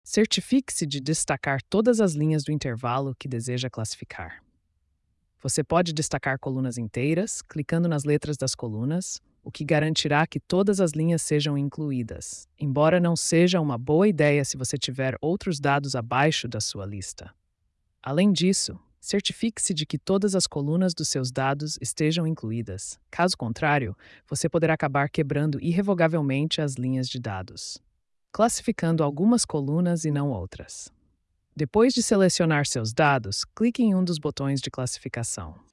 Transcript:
Certifique-se de destacar todas as linhas do intervalo que deseja classificar. Você pode destacar colunas inteiras, clicando nas letras das colunas, o que garantirá que todas as linhas sejam incluídas, embora não seja uma boa ideia se você tiver outros dados abaixo da sua lista. Além disso, certifique-se de que todas as colunas dos seus dados estejam incluídas. Caso contrário, você poderá acabar quebrando irrevogavelmente as linhas de dados, classificando algumas colunas e não outras. Depois de selecionar seus dados, clique em um dos botões de classificação.